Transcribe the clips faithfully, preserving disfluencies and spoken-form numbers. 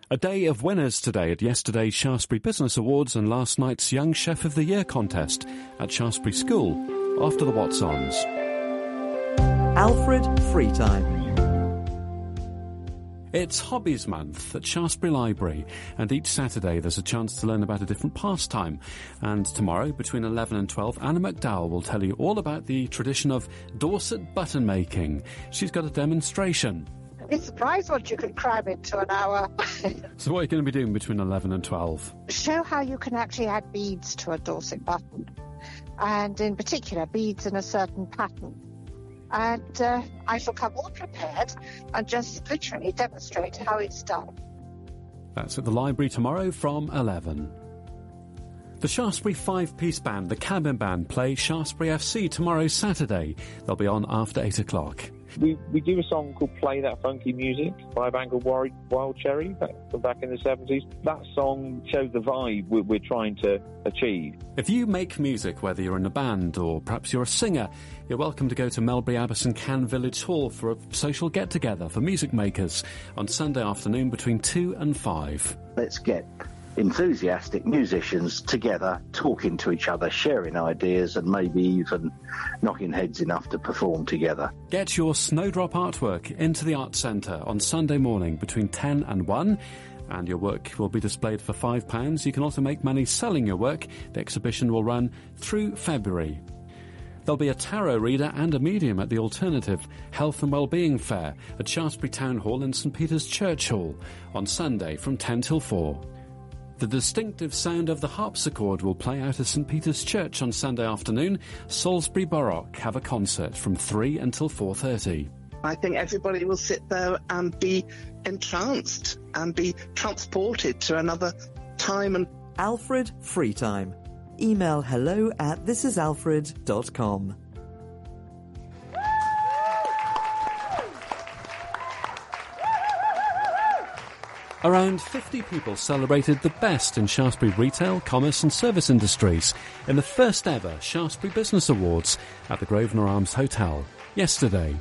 A day of winners today at yesterday's Shaftesbury Business Awards and last night's Young Chef of the Year contest at Shaftesbury School after the What's-Ons. Alfred Freetime. It's Hobbies Month at Shaftesbury Library, and each Saturday there's a chance to learn about a different pastime. And tomorrow, between eleven and twelve, Anna McDowell will tell you all about the tradition of Dorset button making. She's got a demonstration. I'd be surprised what you could cram into an hour. So what are you going to be doing between eleven and twelve? Show how you can actually add beads to a Dorset button, and in particular beads in a certain pattern. And uh, I shall come all prepared and just literally demonstrate how it's done. That's at the library tomorrow from eleven. The Shaftesbury five-piece band, the Cabin Band, play Shaftesbury F C tomorrow Saturday. They'll be on after eight o'clock. We we do a song called Play That Funky Music by a band called Wild, Wild Cherry back, back in the seventies. That song shows the vibe we're, we're trying to achieve. If you make music, whether you're in a band or perhaps you're a singer, you're welcome to go to Melbury Abbas and Cannes Village Hall for a social get-together for music makers on Sunday afternoon between two and five. Let's get enthusiastic musicians together, talking to each other, sharing ideas and maybe even knocking heads enough to perform together. Get your Snowdrop artwork into the Arts Centre on Sunday morning between ten and one, and your work will be displayed for five pounds. You can also make money selling your work. The exhibition will run through February. There'll be a tarot reader and a medium at the Alternative Health and Wellbeing Fair at Shaftesbury Town Hall and St Peter's Church Hall on Sunday from ten till four. The distinctive sound of the harpsichord will play out at St Peter's Church on Sunday afternoon. Salisbury Baroque have a concert from three until four thirty. I think everybody will sit there and be entranced and be transported to another time. And Alfred Freetime. Email hello at thisisalfred dot com. Around fifty people celebrated the best in Shaftesbury retail, commerce and service industries in the first ever Shaftesbury Business Awards at the Grosvenor Arms Hotel yesterday.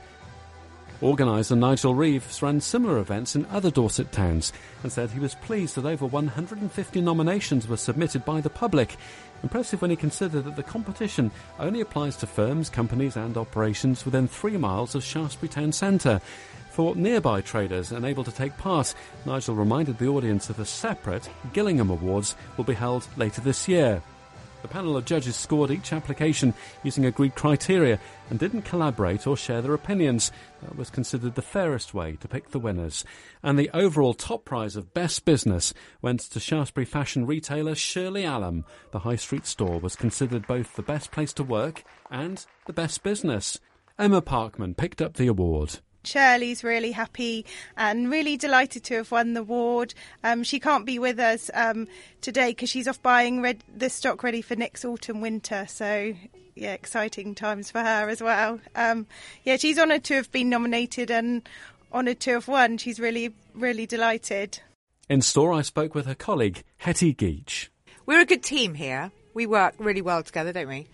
Organiser Nigel Reeves ran similar events in other Dorset towns and said he was pleased that over one hundred fifty nominations were submitted by the public. Impressive when he considered that the competition only applies to firms, companies and operations within three miles of Shaftesbury Town Centre. For nearby traders unable to take part, Nigel reminded the audience that a separate Gillingham Awards will be held later this year. The panel of judges scored each application using agreed criteria and didn't collaborate or share their opinions. That was considered the fairest way to pick the winners. And the overall top prize of Best Business went to Shaftesbury fashion retailer Shirley Allam. The High Street store was considered both the best place to work and the best business. Emma Parkman picked up the award. Shirley's really happy and really delighted to have won the award. Um, she can't be with us um, today because she's off buying red- the stock ready for next autumn winter. So, yeah, exciting times for her as well. Um, yeah, she's honoured to have been nominated and honoured to have won. She's really, really delighted. In store, I spoke with her colleague, Hetty Geach. We're a good team here. We work really well together, don't we?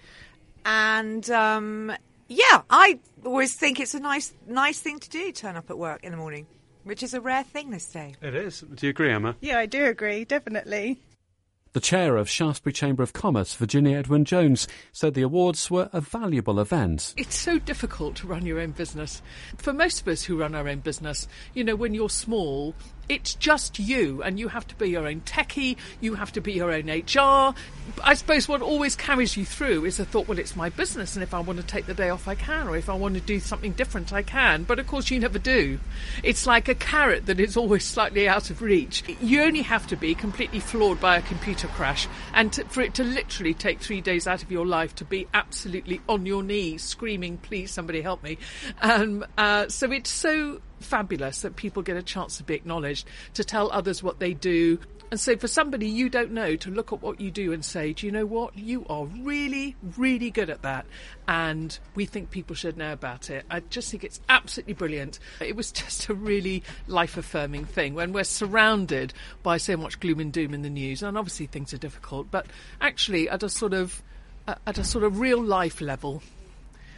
And... Um, Yeah, I always think it's a nice nice thing to do, turn up at work in the morning, which is a rare thing this day. It is. Do you agree, Emma? Yeah, I do agree, definitely. The chair of Shaftesbury Chamber of Commerce, Virginia Edwin-Jones, said the awards were a valuable event. It's so difficult to run your own business. For most of us who run our own business, you know, when you're small, it's just you, and you have to be your own techie, you have to be your own H R. I suppose what always carries you through is the thought, well, it's my business, and if I want to take the day off, I can, or if I want to do something different, I can. But of course, you never do. It's like a carrot that is always slightly out of reach. You only have to be completely floored by a computer crash, and to, for it to literally take three days out of your life to be absolutely on your knees, screaming, please, somebody help me. Um, uh, so it's so fabulous that people get a chance to be acknowledged, to tell others what they do. And so for somebody you don't know to look at what you do and say, do you know what, you are really, really good at that, and we think people should know about it. I just think it's absolutely brilliant. It was just a really life-affirming thing when we're surrounded by so much gloom and doom in the news, and obviously things are difficult, but actually at a sort of at a sort of real life level,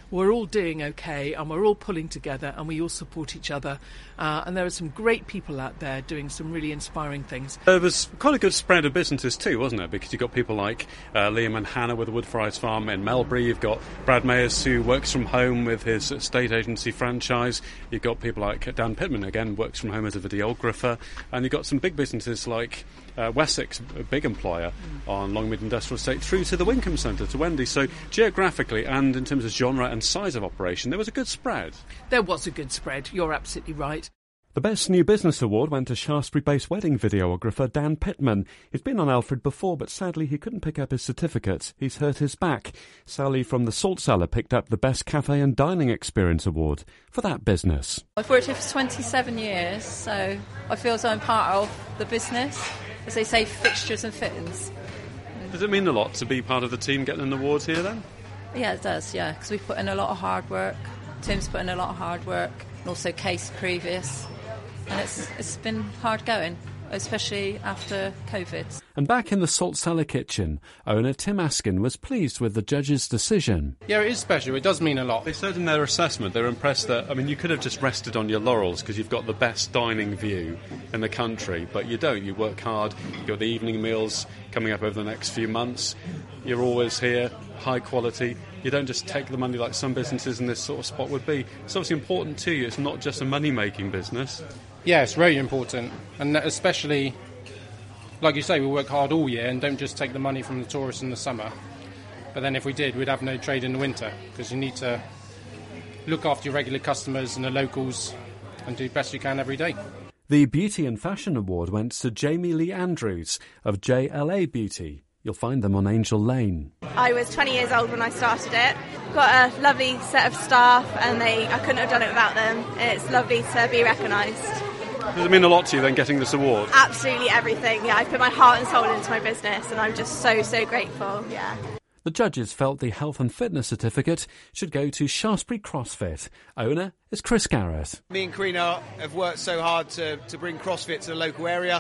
we're all doing okay and we're all pulling together and we all support each other. Uh, and there are some great people out there doing some really inspiring things. There was quite a good spread of businesses too, wasn't it? Because you've got people like uh, Liam and Hannah with the Woodfries Farm in Melbury. You've got Brad Mayers, who works from home with his estate agency franchise. You've got people like Dan Pittman, again, works from home as a videographer. And you've got some big businesses like uh, Wessex, a big employer mm. on Longmead Industrial Estate, through to the Wincoln Centre, to Wendy. So geographically and in terms of genre and size of operation, there was a good spread. There was a good spread. You're absolutely right. The Best New Business Award went to Shaftesbury-based wedding videographer Dan Pittman. He's been on Alfred before, but sadly he couldn't pick up his certificate. He's hurt his back. Sally from the Salt Cellar picked up the Best Cafe and Dining Experience Award for that business. I've worked here for twenty-seven years, so I feel as though I'm part of the business, as they say, fixtures and fittings. Does it mean a lot to be part of the team getting an award here then? Yeah, it does, yeah, because we've put in a lot of hard work. Tim's put in a lot of hard work, and also Case previous. And it's it's been hard going, especially after COVID. And back in the Salt Cellar kitchen, owner Tim Askin was pleased with the judge's decision. Yeah, it is special. It does mean a lot. They said in their assessment they were impressed that, I mean, you could have just rested on your laurels because you've got the best dining view in the country, but you don't. You work hard. You've got the evening meals coming up over the next few months. You're always here, high quality. You don't just take the money like some businesses in this sort of spot would be. It's obviously important to you. It's not just a money-making business. Yeah, it's very important. And especially, like you say, we work hard all year and don't just take the money from the tourists in the summer. But then if we did, we'd have no trade in the winter, because you need to look after your regular customers and the locals and do the best you can every day. The Beauty and Fashion Award went to Jamie Lee Andrews of J L A Beauty. You'll find them on Angel Lane. I was twenty years old when I started it. Got a lovely set of staff, and they I couldn't have done it without them. It's lovely to be recognised. Does it mean a lot to you then getting this award? Absolutely everything. Yeah, I put my heart and soul into my business, and I'm just so so grateful. Yeah. The judges felt the health and fitness certificate should go to Shaftesbury CrossFit. Owner is Chris Garrett. Me and Karina have worked so hard to, to bring CrossFit to the local area.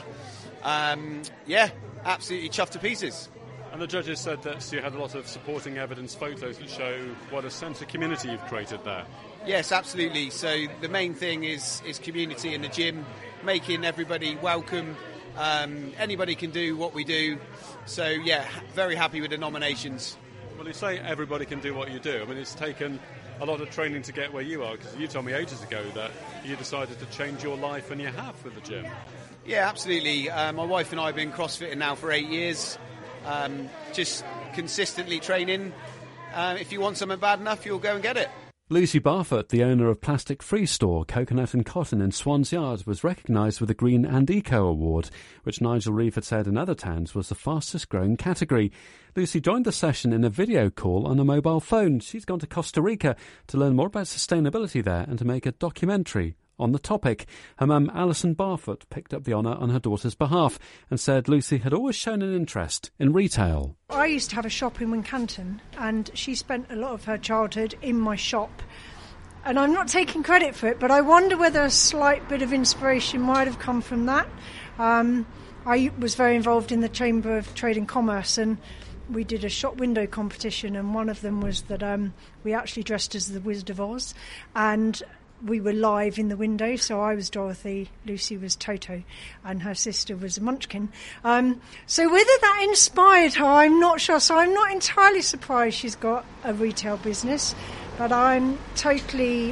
Um, yeah, absolutely chuffed to pieces. And the judges said that you had a lot of supporting evidence photos that show what a sense of community you've created there. Yes, absolutely. So the main thing is, is community in the gym, making everybody welcome. Um, anybody can do what we do. So, yeah, very happy with the nominations. Well, you say everybody can do what you do. I mean, it's taken a lot of training to get where you are, because you told me ages ago that you decided to change your life, and you have with the gym. Yeah, absolutely. Uh, my wife and I have been CrossFitting now for eight years. Um, just consistently training. Uh, if you want something bad enough, you'll go and get it. Lucy Barfoot, the owner of Plastic Free Store, Coconut and Cotton in Swans Yard, was recognised with the Green and Eco Award, which Nigel Reeve had said in other towns was the fastest growing category. Lucy joined the session in a video call on a mobile phone. She's gone to Costa Rica to learn more about sustainability there and to make a documentary on the topic. Her mum, Alison Barfoot, picked up the honour on her daughter's behalf and said Lucy had always shown an interest in retail. I used to have a shop in Wincanton, and she spent a lot of her childhood in my shop. And I'm not taking credit for it, but I wonder whether a slight bit of inspiration might have come from that. Um, I was very involved in the Chamber of Trade and Commerce, and we did a shop window competition, and one of them was that um, we actually dressed as the Wizard of Oz, and we were live in the window, so I was Dorothy, Lucy was Toto, and her sister was a Munchkin. Um, so whether that inspired her, I'm not sure. So I'm not entirely surprised she's got a retail business, but I'm totally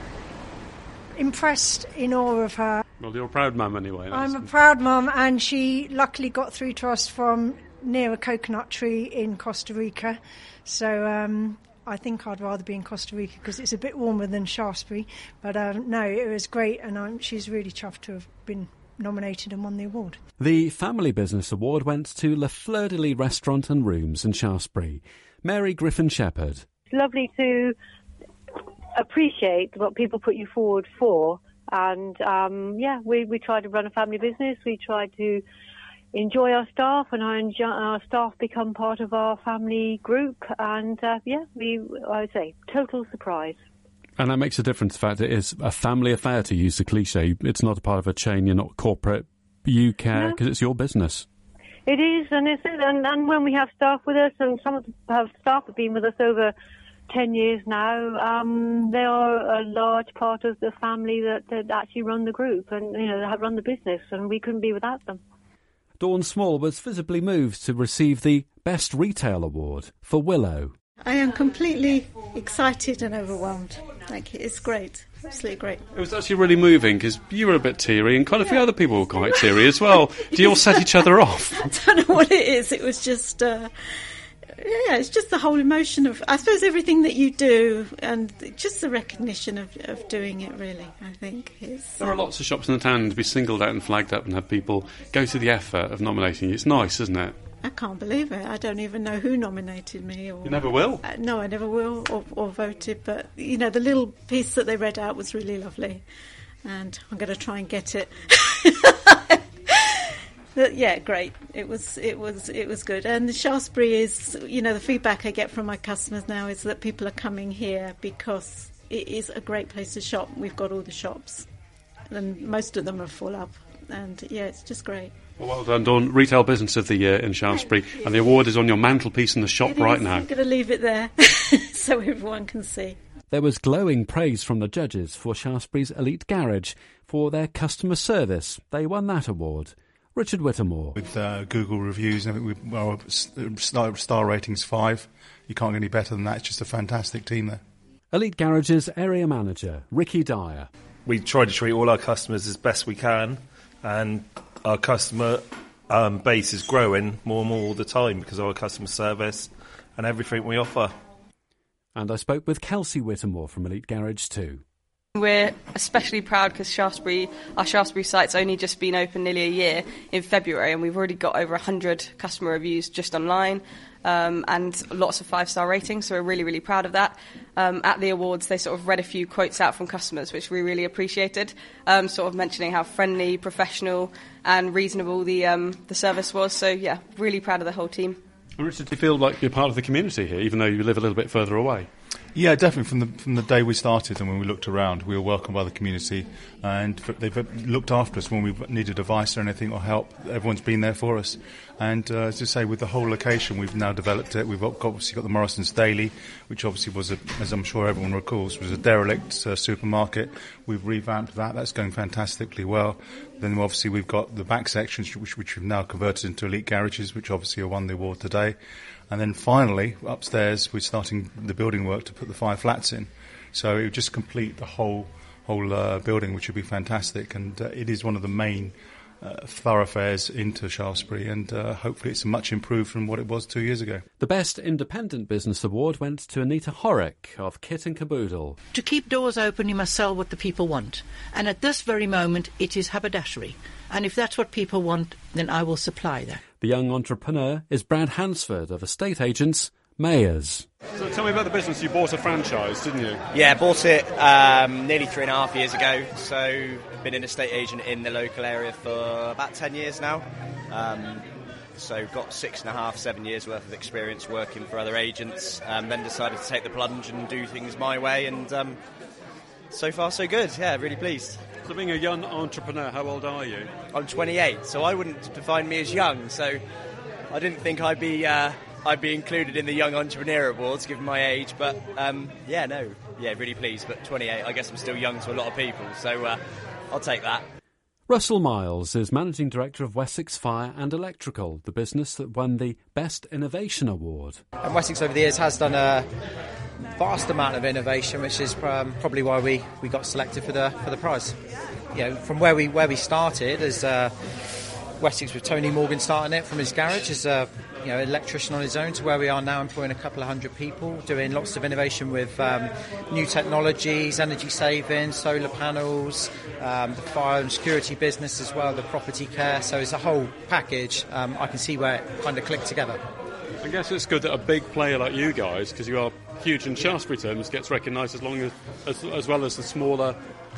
impressed, in awe of her. Well, you're a proud mum anyway. I'm a proud mum, and she luckily got through to us from near a coconut tree in Costa Rica. So um I think I'd rather be in Costa Rica because it's a bit warmer than Shaftesbury. But um, no, it was great, and I'm, she's really chuffed to have been nominated and won the award. The Family Business Award went to Le Fleur de Lis Restaurant and Rooms in Shaftesbury. Mary Griffin-Shepherd. It's lovely to appreciate what people put you forward for. And, um, yeah, we, we try to run a family business. We try to enjoy our staff, and our, enjoy, our staff become part of our family group, and uh, yeah, we, I would say, total surprise. And that makes a difference. In fact, it is a family affair, to use the cliche. It's not a part of a chain, you're not corporate, you care because no. It's your business. It is, and it's and, and when we have staff with us, and some of the have staff have been with us over ten years now, um, they are a large part of the family that, that actually run the group and, you know, have run the business, and we couldn't be without them. Dawn Small was visibly moved to receive the Best Retail Award for Willow. I am completely excited and overwhelmed. Thank you. It's great. Absolutely great. It was actually really moving because you were a bit teary and quite a few other people were quite teary as well. Do you all set each other off? I don't know what it is. It was just, uh, yeah, it's just the whole emotion of, I suppose, everything that you do and just the recognition of, of doing it, really, I think. Is, there are lots of shops in the town to be singled out and flagged up and have people go to the effort of nominating you. It's nice, isn't it? I can't believe it. I don't even know who nominated me. Or, you never will? Uh, no, I never will or, or voted. But, you know, the little piece that they read out was really lovely. And I'm going to try and get it. But, yeah, great. It was, it was, it was good. And the Shaftesbury is, you know, the feedback I get from my customers now is that people are coming here because it is a great place to shop. We've got all the shops. And most of them are full up. And, yeah, it's just great. Well, well done, Dawn. Retail Business of the Year in Shaftesbury. And the award is on your mantelpiece in the shop right now. I'm going to leave it there so everyone can see. There was glowing praise from the judges for Shaftesbury's Elite Garage for their customer service. They won that award. Richard Whittemore. With uh, Google reviews, I think we, well, star, star ratings five. You can't get any better than that. It's just a fantastic team there. Elite Garage's area manager, Ricky Dyer. We try to treat all our customers as best we can, and our customer um, base is growing more and more all the time because of our customer service and everything we offer. And I spoke with Kelsey Whittemore from Elite Garage too. We're especially proud because Shaftesbury, our Shaftesbury site's only just been open nearly a year in February, and we've already got over one hundred customer reviews just online um, and lots of five-star ratings, so we're really, really proud of that. Um, at the awards, they sort of read a few quotes out from customers, which we really appreciated, um, sort of mentioning how friendly, professional and reasonable the, um, the service was. So, yeah, really proud of the whole team. And Richard, do you feel like you're part of the community here, even though you live a little bit further away? Yeah, definitely. From the from the day we started and when we looked around, we were welcomed by the community, and they've looked after us when we've needed advice or anything or help. Everyone's been there for us. And uh, as I say, with the whole location, we've now developed it. We've obviously got the Morrison's Daily, which obviously was, a, as I'm sure everyone recalls, was a derelict uh, supermarket. We've revamped that. That's going fantastically well. Then obviously we've got the back sections, which, which we've now converted into Elite Garages, which obviously won the award today. And then finally, upstairs, we're starting the building work to put the five flats in. So it would just complete the whole whole uh, building, which would be fantastic. And uh, it is one of the main uh, thoroughfares into Shaftesbury, and uh, hopefully it's much improved from what it was two years ago. The Best Independent Business Award went to Anita Horrick of Kit and Caboodle. To keep doors open, you must sell what the people want. And at this very moment, it is haberdashery. And if that's what people want, then I will supply that. The young entrepreneur is Brad Hansford of estate agents Mayors. So tell me about the business. You bought a franchise, didn't you? Yeah, bought it um, nearly three and a half years ago. So I've been an estate agent in the local area for about ten years now. Um, so got six and a half, seven years worth of experience working for other agents. Um, then decided to take the plunge and do things my way, and um, so far so good. Yeah, really pleased. So being a young entrepreneur, how old are you? I'm twenty-eight, so I wouldn't define me as young. So I didn't think I'd be uh, I'd be included in the Young Entrepreneur Awards, given my age. But um, yeah, no, yeah, really pleased. But twenty-eight, I guess I'm still young to a lot of people, so uh, I'll take that. Russell Miles is Managing Director of Wessex Fire and Electrical, the business that won the Best Innovation Award. And Wessex over the years has done a vast amount of innovation, which is um, probably why we, we got selected for the for the prize. You know, from where we where we started as uh, Wessex, with Tony Morgan starting it from his garage as a you know electrician on his own, to where we are now employing a couple of hundred people, doing lots of innovation with um, new technologies, energy saving, solar panels, um, the fire and security business as well, the property care. So it's a whole package. Um, I can see where it kind of clicked together. I guess it's good that a big player like you guys, because you are huge in Shaftesbury terms, gets recognised as long as, as as well as the smaller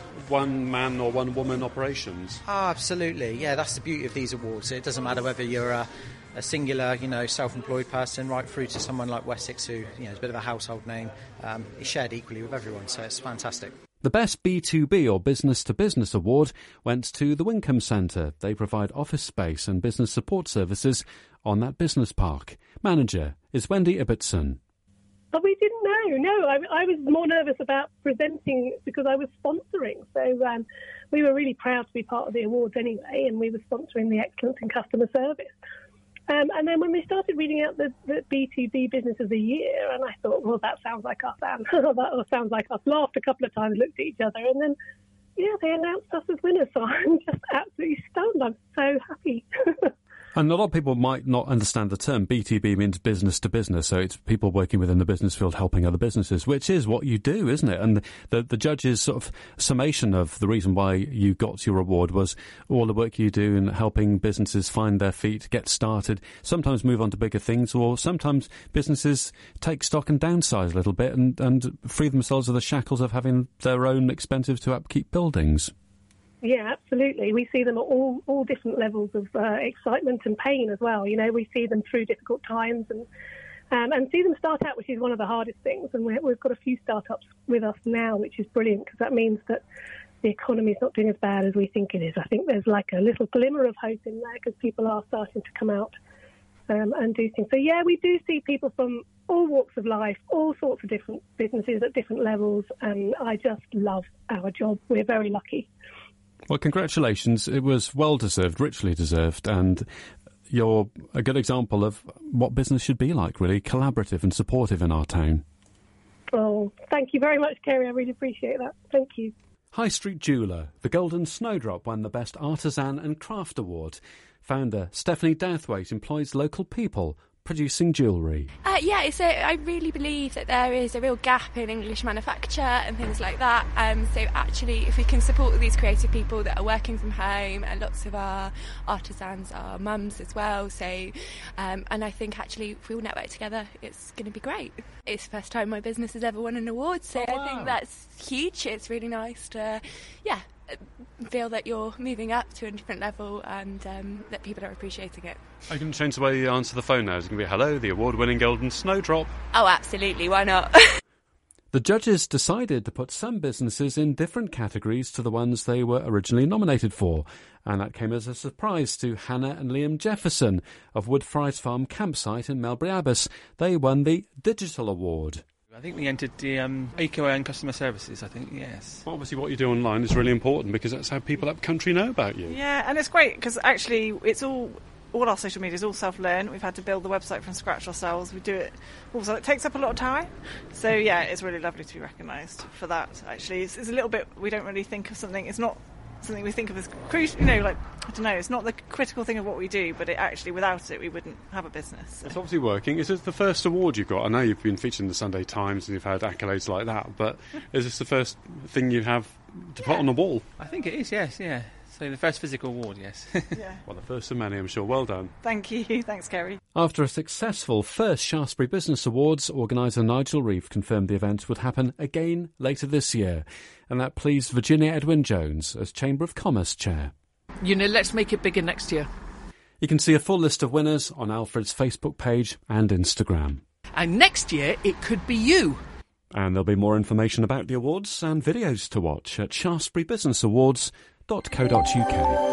one-man or one-woman operations. Oh, absolutely. Yeah, that's the beauty of these awards. It doesn't matter whether you're a, a singular, you know, self-employed person, right through to someone like Wessex, who you know is a bit of a household name. Um, it's shared equally with everyone, so it's fantastic. The Best B two B or Business to Business Award went to the Winkham Centre. They provide office space and business support services on that business park. Manager is Wendy Ibbotson. But we didn't know. No, I, I was more nervous about presenting because I was sponsoring. So um, we were really proud to be part of the awards anyway, and we were sponsoring the Excellence in Customer Service. Um, and then when we started reading out the, the B two B Business of the Year, and I thought, well, that sounds like us, Anne. That sounds like us. Laughed a couple of times, looked at each other, and then, yeah, they announced us as winners. So I'm just absolutely stunned. I'm so happy. And a lot of people might not understand the term. B two B means business to business, so it's people working within the business field helping other businesses, which is what you do, isn't it? And the, the judge's sort of summation of the reason why you got your award was all the work you do in helping businesses find their feet, get started, sometimes move on to bigger things, or sometimes businesses take stock and downsize a little bit and, and free themselves of the shackles of having their own expensive to upkeep buildings. Yeah, absolutely. We see them at all, all different levels of uh, excitement and pain as well. You know, we see them through difficult times and um, and see them start out, which is one of the hardest things. And we're, we've got a few startups with us now, which is brilliant because that means that the economy is not doing as bad as we think it is. I think there's like a little glimmer of hope in there because people are starting to come out um, and do things. So, yeah, we do see people from all walks of life, all sorts of different businesses at different levels. And I just love our job. We're very lucky. Well, congratulations. It was well-deserved, richly deserved, and you're a good example of what business should be like, really, collaborative and supportive in our town. Oh, thank you very much, Kerry. I really appreciate that. Thank you. High Street Jeweller, the Golden Snowdrop won the Best Artisan and Craft Award. Founder Stephanie Douthwaite employs local people producing jewellery. Uh, yeah, so I really believe that there is a real gap in English manufacture and things like that. Um, so actually, if we can support these creative people that are working from home, and lots of our artisans are mums as well. So, um, and I think actually, if we all network together, it's going to be great. It's the first time my business has ever won an award, so oh, wow. I think that's huge. It's really nice to, yeah, feel that you're moving up to a different level and um, that people are appreciating it. Are you going to change the way you answer the phone now? Is it going to be, hello, the award-winning Golden Snowdrop? Oh, absolutely. Why not? The judges decided to put some businesses in different categories to the ones they were originally nominated for. And that came as a surprise to Hannah and Liam Jefferson of Woodfries Farm Campsite in Melbury Abbas. They won the Digital Award. I think we entered the um, eco and customer services, I think, yes. Well, obviously what you do online is really important because that's how people up country know about you. Yeah, and it's great because actually it's all, all our social media is all self-learned. We've had to build the website from scratch ourselves. We do it also. It takes up a lot of time. So, yeah, it's really lovely to be recognised for that, actually. It's, it's a little bit, we don't really think of something, it's not something we think of as crucial, you know, like, I don't know, it's not the critical thing of what we do, but it actually, without it, we wouldn't have a business. So. It's obviously working. Is this the first award you've got? I know you've been featured in the Sunday Times and you've had accolades like that, but is this the first thing you have to yeah. put on the wall? I think it is, yes, yeah. So the first physical award, yes. Yeah. Well, the first of many, I'm sure. Well done. Thank you. Thanks, Kerry. After a successful first Shaftesbury Business Awards, organiser Nigel Reeve confirmed the event would happen again later this year, and that pleased Virginia Edwin-Jones as Chamber of Commerce Chair. You know, let's make it bigger next year. You can see a full list of winners on Alfred's Facebook page and Instagram. And next year, it could be you. And there'll be more information about the awards and videos to watch at shaftesbury business awards dot co dot uk.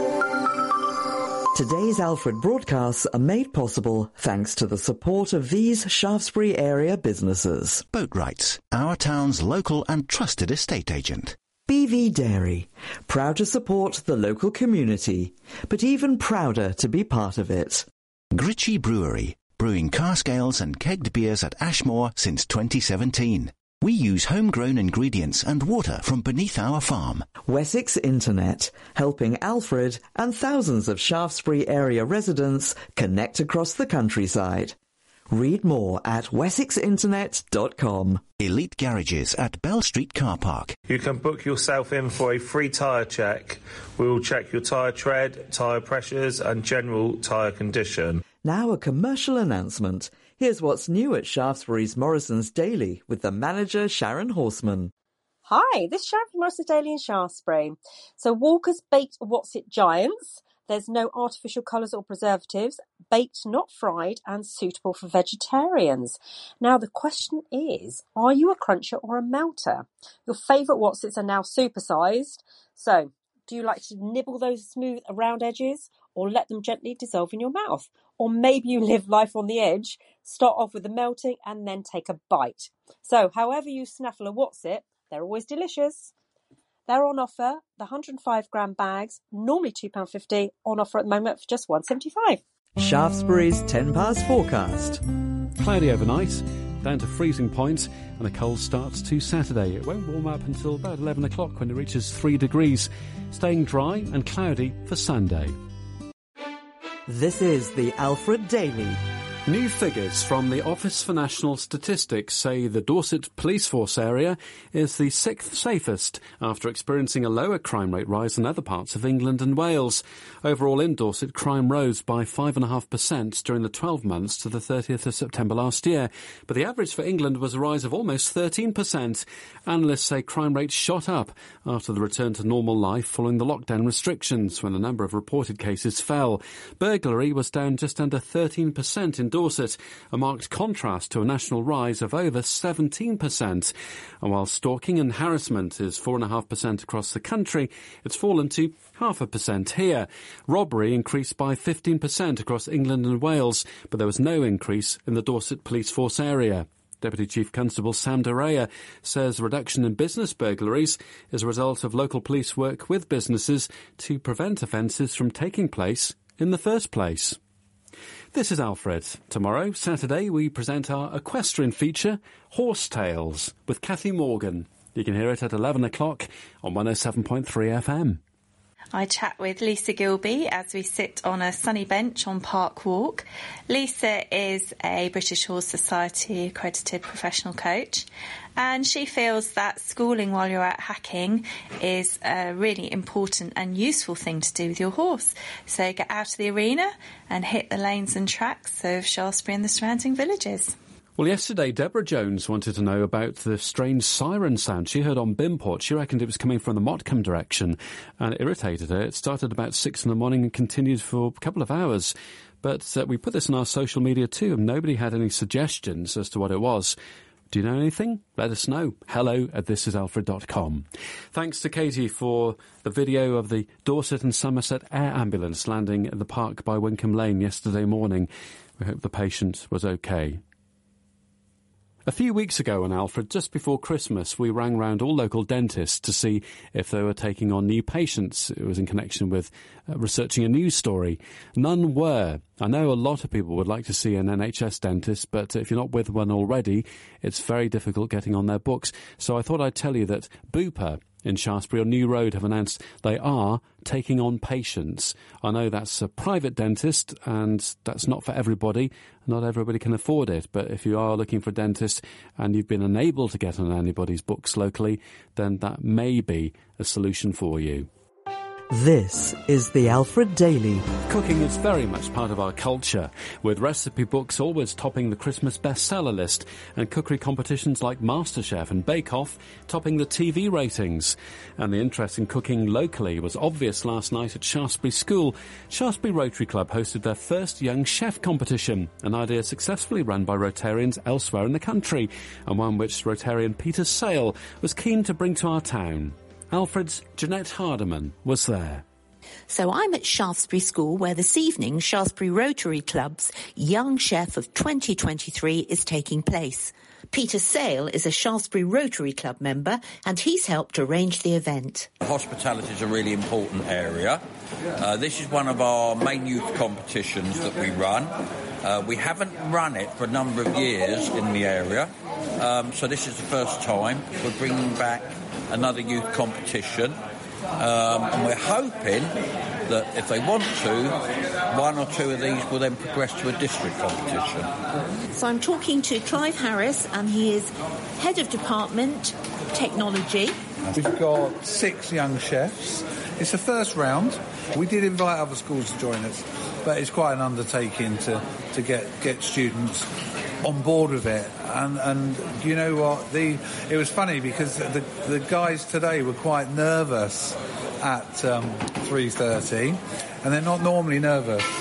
Today's Alfred broadcasts are made possible thanks to the support of these Shaftesbury area businesses. Boatwrights, our town's local and trusted estate agent. B V Dairy, proud to support the local community, but even prouder to be part of it. Gritchy Brewery, brewing cask ales and kegged beers at Ashmore since twenty seventeen. We use homegrown ingredients and water from beneath our farm. Wessex Internet, helping Alfred and thousands of Shaftesbury area residents connect across the countryside. Read more at wessex internet dot com. Elite Garages at Bell Street Car Park. You can book yourself in for a free tyre check. We will check your tyre tread, tyre pressures and general tyre condition. Now a commercial announcement. Here's what's new at Shaftesbury's Morrison's Daily with the manager Sharon Horseman. Hi, this is Sharon from Morrison's Daily in Shaftesbury. So Walker's Baked What's It Giants. There's no artificial colours or preservatives, baked not fried and suitable for vegetarians. Now the question is, are you a cruncher or a melter? Your favourite What's Its are now supersized. So do you like to nibble those smooth round edges, or let them gently dissolve in your mouth. Or maybe you live life on the edge, start off with the melting and then take a bite. So however you snaffle a What's-It, they're always delicious. They're on offer, the one hundred five gram bags, normally two pounds fifty, on offer at the moment for just one pound seventy-five. Shaftesbury's ten past forecast. Cloudy overnight, down to freezing point, and a cold start to Saturday. It won't warm up until about eleven o'clock when it reaches three degrees, staying dry and cloudy for Sunday. This is the Alfred Daily. New figures from the Office for National Statistics say the Dorset Police Force area is the sixth safest after experiencing a lower crime rate rise in other parts of England and Wales. Overall in Dorset, crime rose by five point five percent during the twelve months to the thirtieth of September last year. But the average for England was a rise of almost thirteen percent. Analysts say crime rates shot up after the return to normal life following the lockdown restrictions, when the number of reported cases fell. Burglary was down just under thirteen percent in Dorset, a marked contrast to a national rise of over seventeen percent. And while stalking and harassment is four point five percent across the country, it's fallen to half a percent here. Robbery increased by fifteen percent across England and Wales, but there was no increase in the Dorset Police Force area. Deputy Chief Constable Sam Dorea says the reduction in business burglaries is a result of local police work with businesses to prevent offences from taking place in the first place. This is Alfred. Tomorrow, Saturday, we present our equestrian feature, Horse Tales, with Kathy Morgan. You can hear it at eleven o'clock on one oh seven point three F M. I chat with Lisa Gilby as we sit on a sunny bench on Park Walk. Lisa is a British Horse Society accredited professional coach, and she feels that schooling while you're out hacking is a really important and useful thing to do with your horse. So get out of the arena and hit the lanes and tracks of Shaftesbury and the surrounding villages. Well, yesterday, Deborah Jones wanted to know about the strange siren sound she heard on Bimport. She reckoned it was coming from the Motcombe direction, and it irritated her. It started about six in the morning and continued for a couple of hours. But uh, we put this on our social media too, and nobody had any suggestions as to what it was. Do you know anything? Let us know. Hello at this is alfred dot com. Thanks to Katie for the video of the Dorset and Somerset Air Ambulance landing at the park by Wincoln Lane yesterday morning. We hope the patient was okay. A few weeks ago on Alfred, just before Christmas, we rang round all local dentists to see if they were taking on new patients. It was in connection with uh, researching a news story. None were. I know a lot of people would like to see an N H S dentist, but if you're not with one already, it's very difficult getting on their books. So I thought I'd tell you that Bupa in Shaftesbury on New Road have announced they are taking on patients. I know that's a private dentist and that's not for everybody. Not everybody can afford it, but if you are looking for a dentist and you've been unable to get on anybody's books locally, then that may be a solution for you. This is the Alfred Daily. Cooking is very much part of our culture, with recipe books always topping the Christmas bestseller list and cookery competitions like MasterChef and Bake Off topping the T V ratings. And the interest in cooking locally was obvious last night at Shaftesbury School. Shaftesbury Rotary Club hosted their first Young Chef competition, an idea successfully run by Rotarians elsewhere in the country, and one which Rotarian Peter Sale was keen to bring to our town. Alfred's Jeanette Hardiman was there. So I'm at Shaftesbury School, where this evening Shaftesbury Rotary Club's Young Chef of twenty twenty-three is taking place. Peter Sale is a Shaftesbury Rotary Club member, and he's helped arrange the event. Hospitality is a really important area. Uh, this is one of our main youth competitions that we run. Uh, we haven't run it for a number of years in the area, um, so this is the first time. We're bringing back another youth competition, um, and we're hoping that if they want to, one or two of these will then progress to a district competition. So I'm talking to Clive Harris, and he is Head of Department Technology. We've got six young chefs. It's the first round. We did invite other schools to join us, but it's quite an undertaking to, to get, get students on board with it. And, and you know what? The it was funny because the, the guys today were quite nervous at um, three thirty, and they're not normally nervous.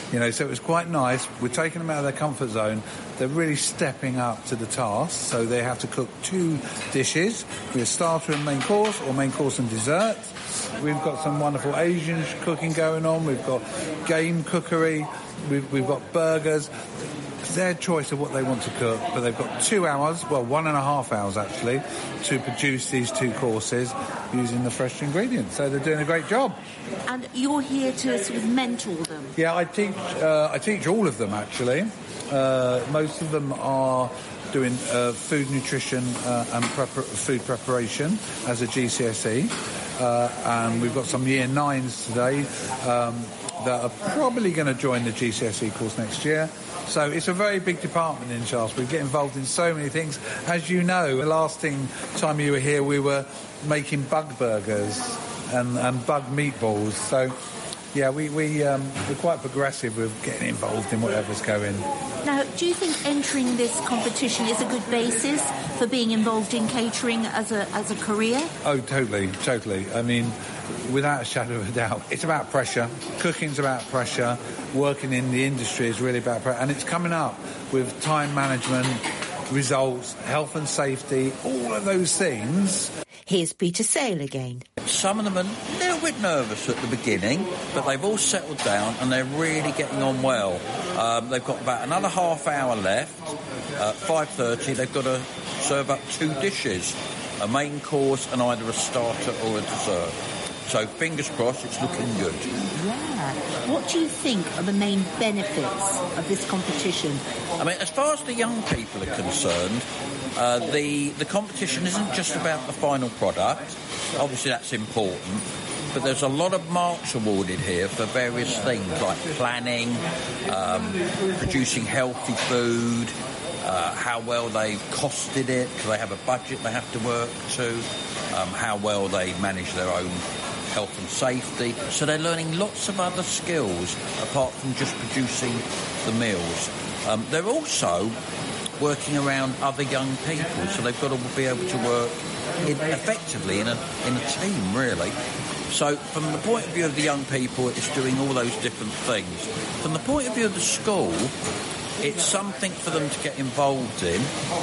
You know, so it was quite nice. We're taking them out of their comfort zone. They're really stepping up to the task, so they have to cook two dishes, with a starter and main course, or main course and dessert. We've got some wonderful Asian cooking going on. We've got game cookery. We've, we've got burgers. It's their choice of what they want to cook, but they've got two hours, well, one and a half hours actually, to produce these two courses using the fresh ingredients. So they're doing a great job. And you're here to sort of mentor them? Yeah, I teach. Uh, I teach all of them actually. Uh, most of them are doing uh, food nutrition uh, and prepar- food preparation as a G C S E, uh, and we've got some year nines today um, that are probably going to join the G C S E course next year. So it's a very big department in Shaftesbury. We get involved in so many things. As you know, the last thing, time you were here, we were making bug burgers and, and bug meatballs. So, yeah, we, we, um, we're quite progressive with getting involved in whatever's going. Now, do you think entering this competition is a good basis for being involved in catering as a as a career? Oh, totally, totally. I mean, without a shadow of a doubt, it's about pressure. Cooking's about pressure. Working in the industry is really about pressure. And it's coming up with time management, results, health and safety, all of those things. Here's Peter Sale again. Some of them are a little bit nervous at the beginning, but they've all settled down and they're really getting on well. Um, they've got about another half hour left. At five thirty, they've got to serve up two dishes, a main course and either a starter or a dessert. So fingers crossed, it's looking good. Yeah. What do you think are the main benefits of this competition? I mean, as far as the young people are concerned, uh, the the competition isn't just about the final product. Obviously, that's important. But there's a lot of marks awarded here for various things like planning, um, producing healthy food, uh, how well they've costed it, because they have a budget they have to work to, um, how well they manage their own health and safety. So they're learning lots of other skills apart from just producing the meals. Um, they're also working around other young people, so they've got to be able to work in, effectively in a in a team, really. So from the point of view of the young people, it's doing all those different things. From the point of view of the school, it's something for them to get involved in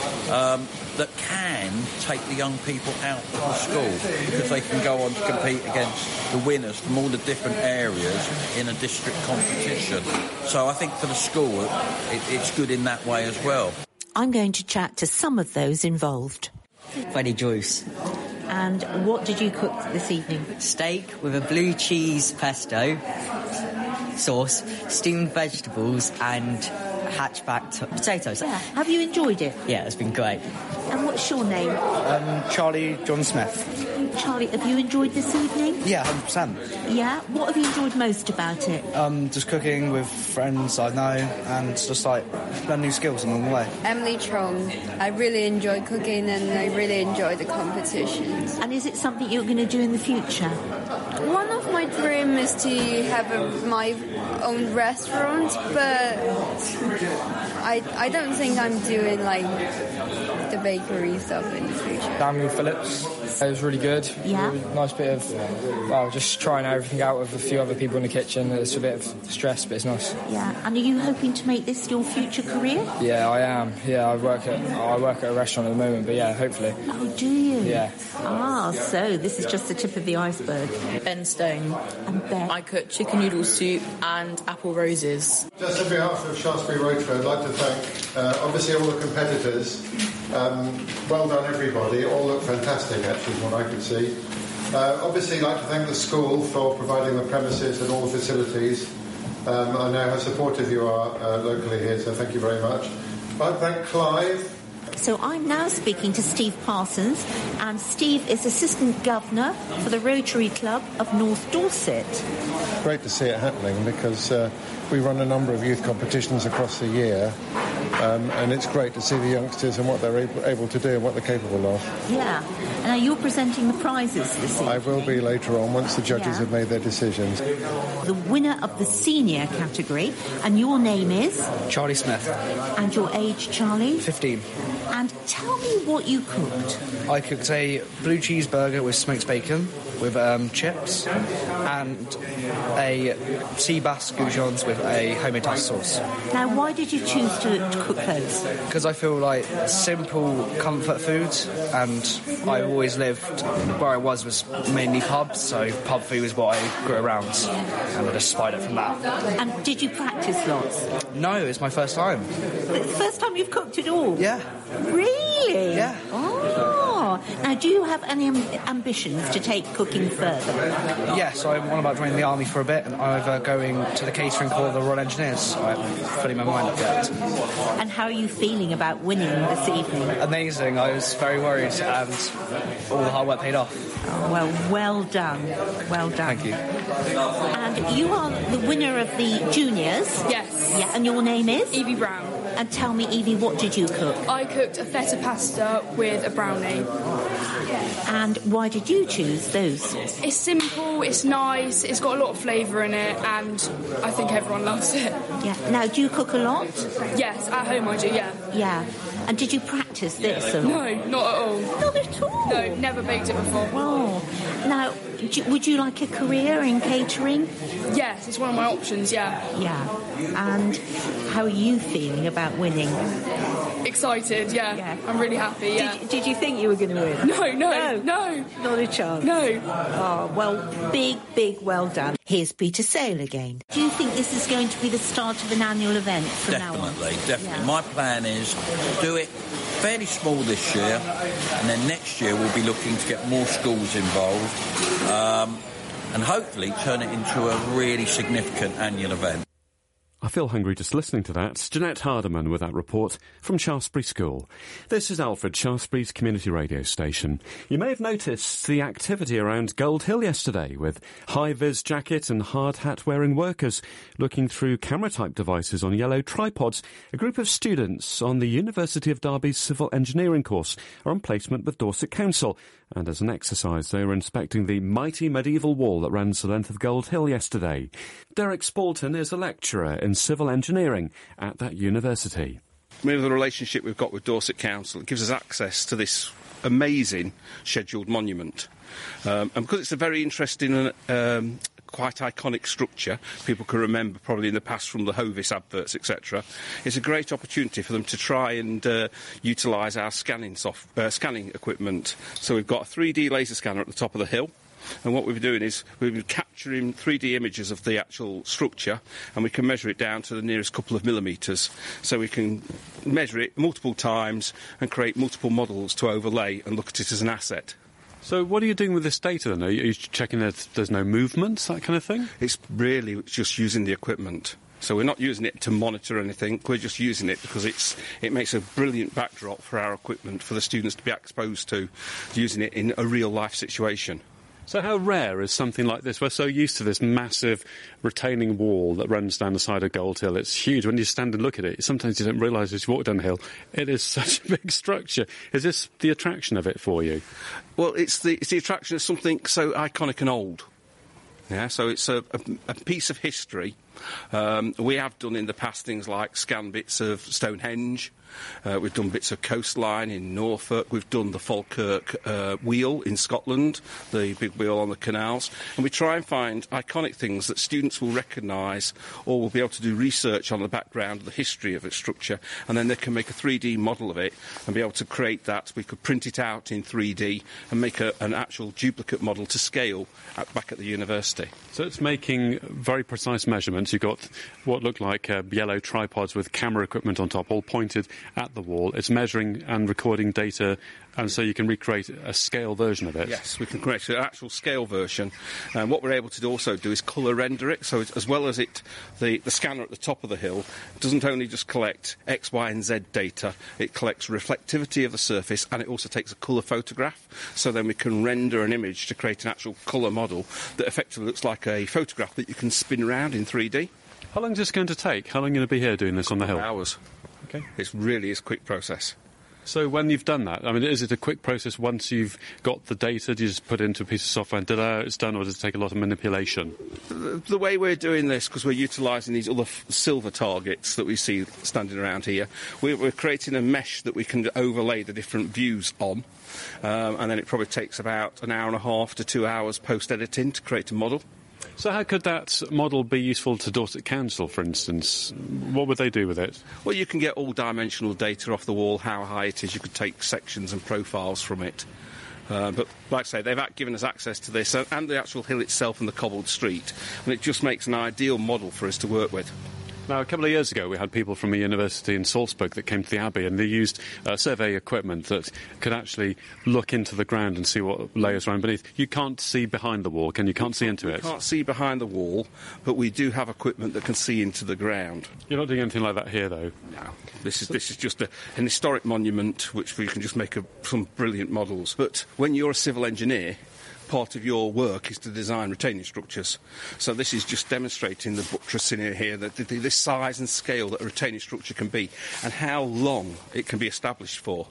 um, that can take the young people out of the school, because they can go on to compete against the winners from all the different areas in a district competition. So I think for the school, it, it's good in that way as well. I'm going to chat to some of those involved. Freddie Joyce. And what did you cook this evening? Steak with a blue cheese pesto sauce, steamed vegetables and hatchback t- potatoes. Yeah. Have you enjoyed it? Yeah, it's been great. And what's your name? Um, Charlie John Smith. Charlie, have you enjoyed this evening? Yeah, one hundred percent. Yeah? What have you enjoyed most about it? Um, just cooking with friends I know and just like learn new skills along the way. Emily Trong. I really enjoy cooking and I really enjoy the competitions. And is it something you're going to do in the future? One of my dreams is to have a, my own restaurant, but I I don't think I'm doing like the bakery stuff in the future. Daniel Phillips. It was really good. Yeah. Really nice bit of, well, just trying everything out with a few other people in the kitchen. It's a bit of stress, but it's nice. Yeah. And are you hoping to make this your future career? Yeah, I am. Yeah, I work at I work at a restaurant at the moment, but yeah, hopefully. Oh, do you? Yeah. Ah, so this is just the tip of the iceberg. Ben Stone. And Ben? I cook chicken noodle soup and apple roses. Just on behalf of Shaftesbury Rotary, I'd like to thank, uh, obviously, all the competitors. Um, well done, everybody. All look fantastic, actually, from what I could see. Uh, obviously, I'd like to thank the school for providing the premises and all the facilities. Um, I know how supportive you are uh, locally here, so thank you very much. I'd thank Clive. So I'm now speaking to Steve Parsons, and Steve is Assistant Governor for the Rotary Club of North Dorset. Great to see it happening, because uh, we run a number of youth competitions across the year, um, and it's great to see the youngsters and what they're able, able to do and what they're capable of. Yeah. Now you're presenting the prizes this evening. I will be later on once the judges Yeah. have made their decisions. The winner of the senior category, and your name is? Charlie Smith. And your age, Charlie? fifteen. And tell me what you cooked. I cooked a blue cheeseburger with smoked bacon, with um, chips, and a sea bass goujons with a homemade pasta sauce. Now, why did you choose to, to cook those? Because I feel like simple comfort food, and I always lived where I was was mainly pubs, so pub food was what I grew around, and I just spied it from that. And did you practice lots? No, it's my first time. It's the first time you've cooked at all? Yeah. Really? Yeah. Oh. Now, do you have any am- ambitions to take cooking further? Yes, I'm on about joining the army for a bit, and I'm either going to the catering corps of the Royal Engineers. I haven't fully my mind up yet. And how are you feeling about winning this evening? Amazing. I was very worried, and all the hard work paid off. Oh, well, well done. Well done. Thank you. And you are the winner of the juniors? Yes. Yeah, and your name is? Evie Brown. And tell me, Evie, what did you cook? I cooked a feta pasta with a brownie. And why did you choose those? It's simple, it's nice, it's got a lot of flavour in it, and I think everyone loves it. Yeah. Now, do you cook a lot? Yes, at home I do, yeah. Yeah. And did you practice this a lot? No, not at all. Not at all? No, never baked it before. Oh. Now, do, would you like a career in catering? Yes, it's one of my options, yeah. Yeah. And how are you feeling about winning? Excited, yeah. yeah. I'm really happy, yeah. Did, did you think you were going to win? No, no, no, no. Not a chance? No. Oh, well, big, big well done. Here's Peter Sale again. Do you think this is going to be the start of an annual event from definitely, now on? Definitely, definitely. Yeah. My plan is do it fairly small this year, and then next year we'll be looking to get more schools involved, um, and hopefully turn it into a really significant annual event. I feel hungry just listening to that. Jeanette Hardiman with that report from Shaftesbury School. This is Alfred, Shaftesbury's community radio station. You may have noticed the activity around Gold Hill yesterday with high-vis jacket and hard hat-wearing workers looking through camera-type devices on yellow tripods. A group of students on the University of Derby's civil engineering course are on placement with Dorset Council. And as an exercise, they were inspecting the mighty medieval wall that runs the length of Gold Hill yesterday. Derek Spalton is a lecturer in civil engineering at that university. With the relationship we've got with Dorset Council, it gives us access to this amazing scheduled monument. Um, and because it's a very interesting and um, quite iconic structure, people can remember probably in the past from the Hovis adverts, et cetera, it's a great opportunity for them to try and uh, utilise our scanning, soft, uh, scanning equipment. So we've got a three D laser scanner at the top of the hill. And what we've been doing is we've been capturing three D images of the actual structure, and we can measure it down to the nearest couple of millimetres. So we can measure it multiple times and create multiple models to overlay and look at it as an asset. So what are you doing with this data then? Are you checking that there's no movement, that kind of thing? It's really just using the equipment. So we're not using it to monitor anything, we're just using it because it's it makes a brilliant backdrop for our equipment for the students to be exposed to, using it in a real-life situation. So how rare is something like this? We're so used to this massive retaining wall that runs down the side of Gold Hill. It's huge. When you stand and look at it, sometimes you don't realise as you walk down the hill, it is such a big structure. Is this the attraction of it for you? Well, it's the, it's the attraction of something so iconic and old. Yeah, so it's a, a, a piece of history. Um, we have done in the past things like scan bits of Stonehenge. Uh, we've done bits of coastline in Norfolk. We've done the Falkirk uh, wheel in Scotland, the big wheel on the canals. And we try and find iconic things that students will recognise or will be able to do research on the background of the history of its structure. And then they can make a three D model of it and be able to create that. We could print it out in three D and make a, an actual duplicate model to scale at, back at the university. So it's making very precise measurements. You've got what look like uh, yellow tripods with camera equipment on top, all pointed at the wall. It's measuring and recording data, and so you can recreate a scale version of it. Yes, we can create an actual scale version. And what we're able to do also do is colour render it, so it, as well as it, the, the scanner at the top of the hill doesn't only just collect X, Y and Z data, it collects reflectivity of the surface, and it also takes a colour photograph, so then we can render an image to create an actual colour model that effectively looks like a photograph that you can spin around in three D. How long is this going to take? How long are you going to be here doing this on the hill? Hours. Okay. It really is a quick process. So when you've done that, I mean, is it a quick process once you've got the data? Do you just put it into a piece of software and da-da, it's done, or does it take a lot of manipulation? The, the way we're doing this, because we're utilising these other f- silver targets that we see standing around here, we're, we're creating a mesh that we can overlay the different views on, um, and then it probably takes about an hour and a half to two hours post-editing to create a model. So how could that model be useful to Dorset Council, for instance? What would they do with it? Well, you can get all dimensional data off the wall, how high it is. You could take sections and profiles from it. Uh, but, like I say, they've given us access to this and, and the actual hill itself and the cobbled street. And it just makes an ideal model for us to work with. Now, a couple of years ago, we had people from a university in Salzburg that came to the Abbey, and they used uh, survey equipment that could actually look into the ground and see what layers around beneath. You can't see behind the wall, can you? Can't see into we it? We can't see behind the wall, but we do have equipment that can see into the ground. You're not doing anything like that here, though? No. This is this is just a, an historic monument, which we can just make a, some brilliant models. But when you're a civil engineer, part of your work is to design retaining structures. So this is just demonstrating the buttress in here, that the, this size and scale that a retaining structure can be, and how long it can be established for.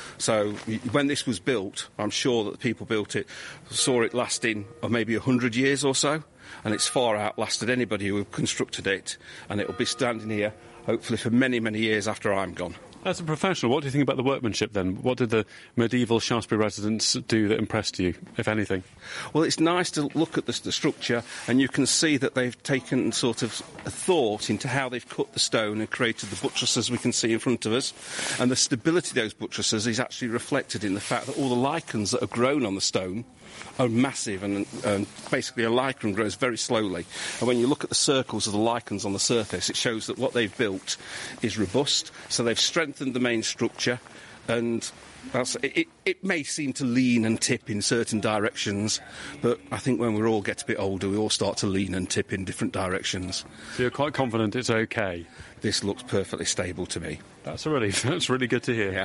So when this was built, I'm sure that the people built it saw it lasting of maybe one hundred years or so, and it's far outlasted anybody who constructed it, and it will be standing here, hopefully, for many, many years after I'm gone. As a professional, what do you think about the workmanship, then? What did the medieval Shaftesbury residents do that impressed you, if anything? Well, it's nice to look at the, the structure, and you can see that they've taken sort of a thought into how they've cut the stone and created the buttresses we can see in front of us. And the stability of those buttresses is actually reflected in the fact that all the lichens that have grown on the stone are massive, and, and basically a lichen grows very slowly. And when you look at the circles of the lichens on the surface, it shows that what they've built is robust. So they've strengthened the main structure, and that's, it, it may seem to lean and tip in certain directions, but I think when we all get a bit older, we all start to lean and tip in different directions. So you're quite confident it's okay? This looks perfectly stable to me. That's really, that's really good to hear. Yeah.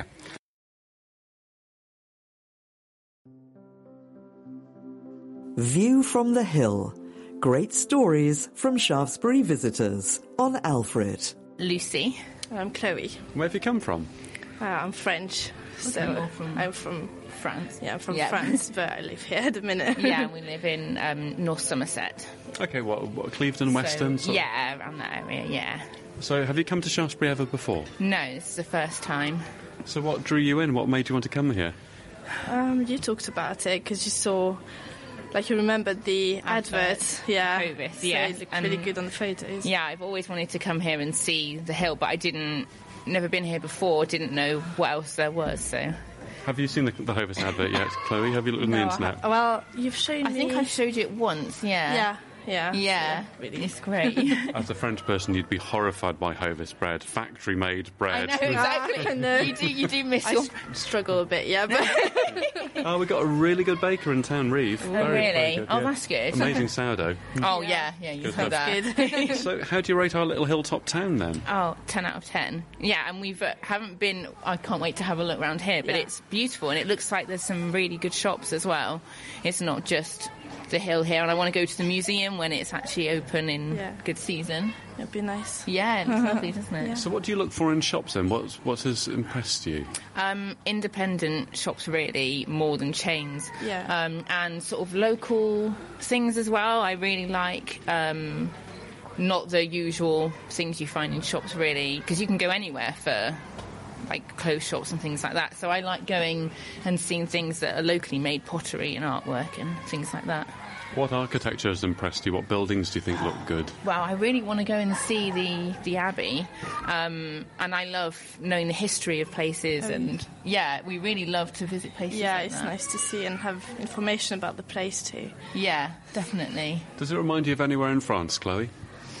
View from the Hill. Great stories from Shaftesbury visitors on Alfred. Lucy. I'm Chloe. Where have you come from? Uh, I'm French, so okay, from I'm from France. Yeah, I'm from yeah. France, but I live here at the minute. Yeah, we live in um, North Somerset. Okay, what, what Clevedon, Weston? So, yeah, around that area, yeah. So have you come to Shaftesbury ever before? No, this is the first time. So what drew you in? What made you want to come here? Um, you talked about it because you saw... Like, you remembered the advert, yeah. Hovis, so yeah. it looked really good on the photos. Yeah, I've always wanted to come here and see the hill, but I didn't, never been here before, didn't know what else there was, so... Have you seen the, the Hovis advert yet, Chloe? Have you looked on no, the internet? I, well, you've shown I me... I think I've showed you it once, yeah. Yeah. Yeah, yeah, yeah, really. It's great. As a French person, you'd be horrified by Hovis bread, factory-made bread. I know, exactly. I know. You do, you do miss I your... struggle a bit, yeah, but... Oh, we've got a really good baker in town, Reeve. Oh, very, really? very good, Oh, yeah. that's good. Amazing sourdough. Oh, yeah, yeah, you've Good heard that. So, how do you rate our little hilltop town, then? Oh, ten out of ten. Yeah, and we've uh, haven't been... I can't wait to have a look around here, but Yeah. it's beautiful, and it looks like there's some really good shops as well. It's not just the hill here, and I want to go to the museum when it's actually open in Yeah. good season. It'd be nice. Yeah, it looks lovely, doesn't it? Yeah. So what do you look for in shops, then? What, what has impressed you? Um, independent shops, really, more than chains. Yeah. Um, and sort of local things as well. I really like... Um, not the usual things you find in shops, really, because you can go anywhere for... like clothes shops and things like that. So I like going and seeing things that are locally made, pottery and artwork and things like that. What architecture has impressed you? What buildings do you think look good? Well, I really want to go and see the, the Abbey. Um, and I love knowing the history of places. Um, and, yeah, we really love to visit places Yeah, like it's that. nice to see and have information about the place too. Yeah, definitely. Does it remind you of anywhere in France, Chloe?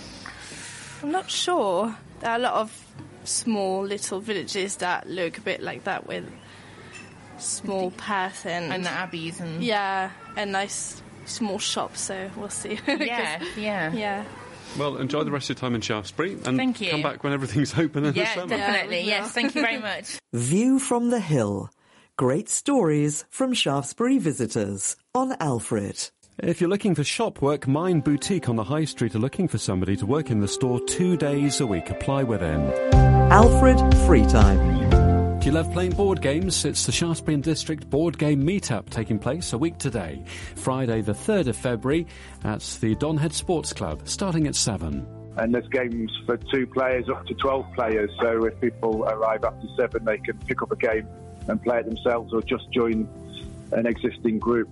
I'm not sure. There are a lot of small little villages that look a bit like that with small paths and... And the abbeys and... Yeah, and nice small shops, so we'll see. Yeah, yeah. Yeah. Well, enjoy the rest of your time in Shaftesbury and Thank you. come back when everything's open in the Yeah, summer. definitely. Yeah, Yes, thank you very much. View from the Hill. Great stories from Shaftesbury visitors on Alfred. If you're looking for shop work, Mine Boutique on the High Street are looking for somebody to work in the store two days a week. Apply within. Alfred Free Time. Do you love playing board games? It's the Shaftesbury and District Board Game Meetup taking place a week today, Friday the third of February at the Donhead Sports Club, starting at seven. And there's games for two players up to twelve players, so if people arrive after seven, they can pick up a game and play it themselves or just join an existing group.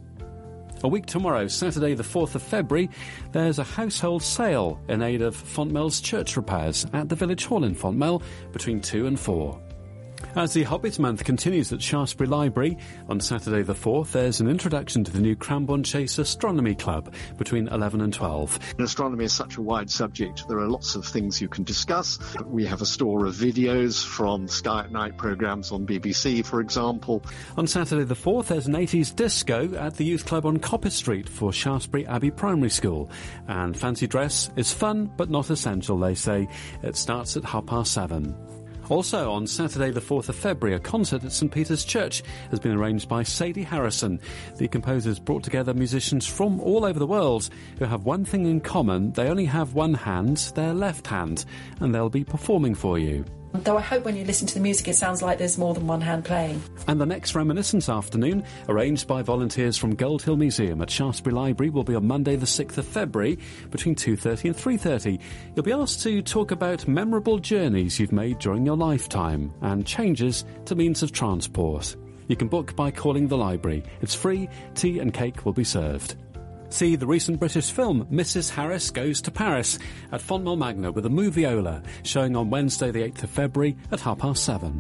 A week tomorrow, Saturday the fourth of February, there's a household sale in aid of Fontmel's church repairs at the Village Hall in Fontmel between two and four. As the Hobbit Month continues at Shaftesbury Library, on Saturday the fourth, there's an introduction to the new Cranbourne Chase Astronomy Club between eleven and twelve. Astronomy is such a wide subject. There are lots of things you can discuss. We have a store of videos from Sky at Night programmes on B B C, for example. On Saturday the fourth, there's an eighties disco at the Youth Club on Copper Street for Shaftesbury Abbey Primary School. And fancy dress is fun but not essential, they say. It starts at half past seven. Also, on Saturday the fourth of February, a concert at St Peter's Church has been arranged by Sadie Harrison. The composer's brought together musicians from all over the world who have one thing in common: they only have one hand, their left hand, and they'll be performing for you. Though I hope when you listen to the music it sounds like there's more than one hand playing. And the next Reminiscence afternoon, arranged by volunteers from Goldhill Museum at Shaftesbury Library, will be on Monday the sixth of February between two thirty and three thirty. You'll be asked to talk about memorable journeys you've made during your lifetime and changes to means of transport. You can book by calling the library. It's free, tea and cake will be served. See the recent British film Missus Harris Goes to Paris at Fontmell Magna with a moviola, showing on Wednesday the eighth of February at half past seven.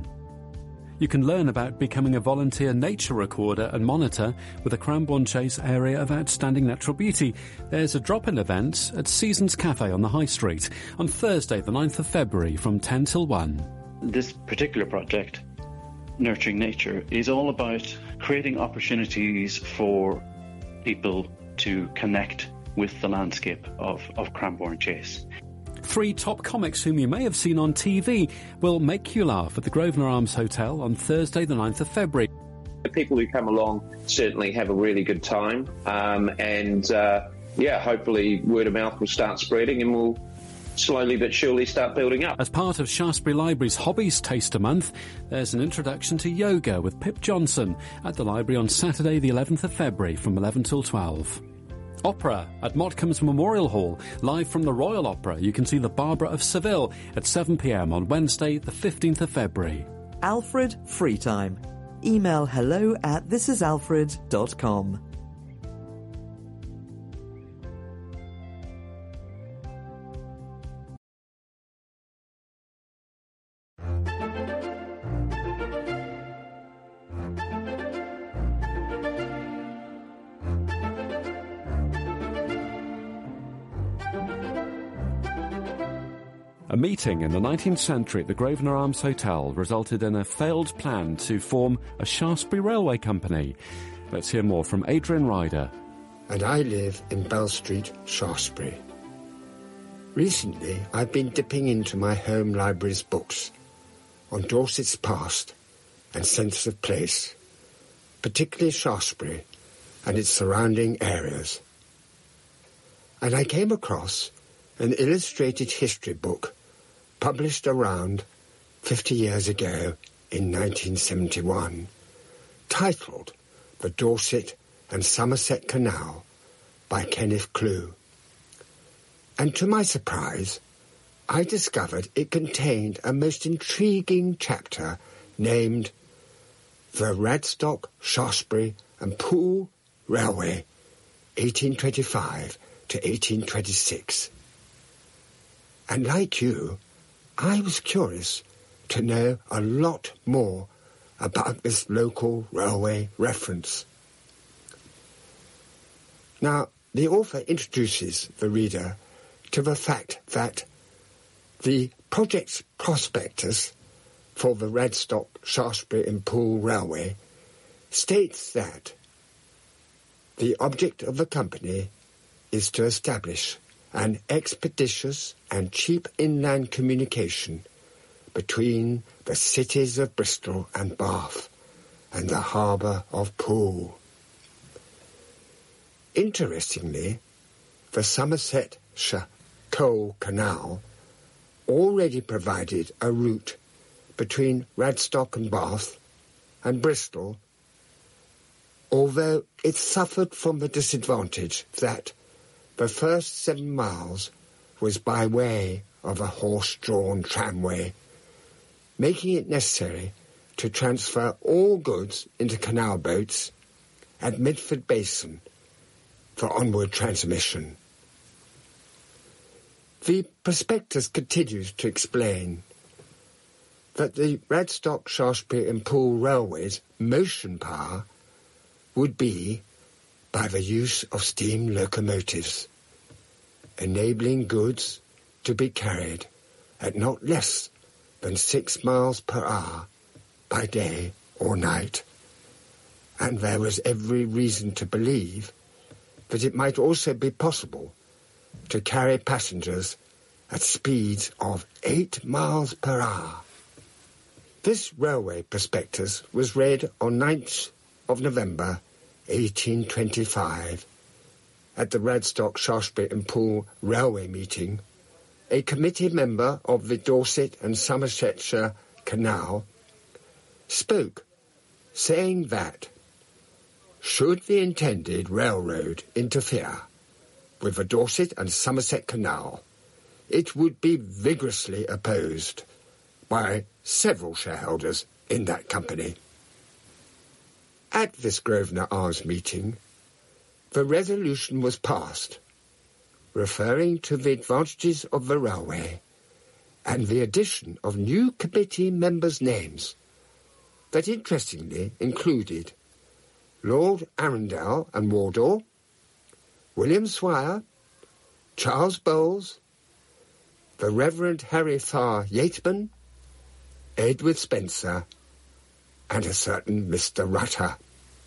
You can learn about becoming a volunteer nature recorder and monitor with the Cranbourne Chase Area of Outstanding Natural Beauty. There's a drop-in event at Seasons Cafe on the High Street on Thursday the ninth of February from ten till one. This particular project, Nurturing Nature, is all about creating opportunities for people to connect with the landscape of, of Cranbourne Chase. Three top comics whom you may have seen on T V will make you laugh at the Grosvenor Arms Hotel on Thursday the ninth of February. The people who come along certainly have a really good time, um, and uh, yeah, hopefully word of mouth will start spreading and we'll slowly but surely start building up. As part of Shaftesbury Library's Hobbies Taster Month, there's an introduction to yoga with Pip Johnson at the library on Saturday the eleventh of February from eleven till twelve. Opera at Motcomb's Memorial Hall, live from the Royal Opera. You can see The Barbara of Seville at seven p m on Wednesday the fifteenth of February. Alfred Free Time. Email hello at thisisalfred dot com. A meeting in the nineteenth century at the Grosvenor Arms Hotel resulted in a failed plan to form a Shaftesbury Railway Company. Let's hear more from Adrian Ryder. And I live in Bell Street, Shaftesbury. Recently, I've been dipping into my home library's books on Dorset's past and sense of place, particularly Shaftesbury and its surrounding areas. And I came across an illustrated history book published around fifty years ago in nineteen seventy-one, titled The Dorset and Somerset Canal by Kenneth Clue. And to my surprise, I discovered it contained a most intriguing chapter named The Radstock, Shaftesbury and Poole Railway, eighteen twenty-five to eighteen twenty-six. And like you, I was curious to know a lot more about this local railway reference. Now, the author introduces the reader to the fact that the project's prospectus for the Radstock, Shaftesbury and Poole Railway states that the object of the company is to establish an expeditious and cheap inland communication between the cities of Bristol and Bath and the harbour of Poole. Interestingly, the Somerset Coal Canal already provided a route between Radstock and Bath and Bristol, although it suffered from the disadvantage that the first seven miles was by way of a horse-drawn tramway, making it necessary to transfer all goods into canal boats at Midford Basin for onward transmission. The prospectus continues to explain that the Radstock, Shaftesbury and Poole Railway's motion power would be by the use of steam locomotives, enabling goods to be carried at not less than six miles per hour by day or night, and there was every reason to believe that it might also be possible to carry passengers at speeds of eight miles per hour. This railway prospectus was read on ninth of November eighteen twenty-five at the Radstock, Shaftesbury and Poole Railway meeting. A committee member of the Dorset and Somersetshire Canal spoke, saying that should the intended railroad interfere with the Dorset and Somerset Canal, it would be vigorously opposed by several shareholders in that company. At this Grosvenor Arms meeting, the resolution was passed, referring to the advantages of the railway and the addition of new committee members' names that interestingly included Lord Arundel and Wardour, William Swire, Charles Bowles, the Reverend Harry Farr Yateman, Edward Spencer, and a certain Mister Rutter.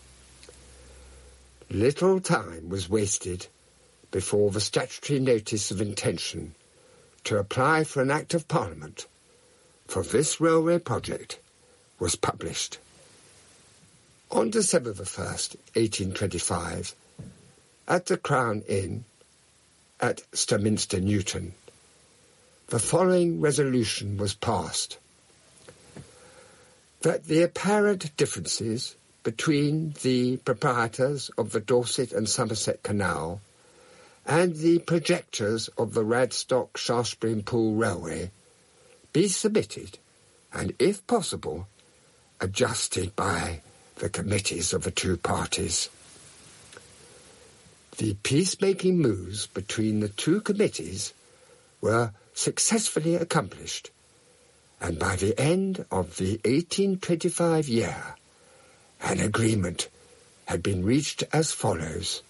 Little time was wasted before the statutory notice of intention to apply for an Act of Parliament for this railway project was published. On December the first, eighteen twenty-five, at the Crown Inn at Sturminster Newton, the following resolution was passed: that the apparent differences between the proprietors of the Dorset and Somerset Canal and the projectors of the Radstock, Shaftesbury and Poole Railway be submitted and, if possible, adjusted by the committees of the two parties. The peacemaking moves between the two committees were successfully accomplished, and by the end of the eighteen twenty-five year, an agreement had been reached as follows.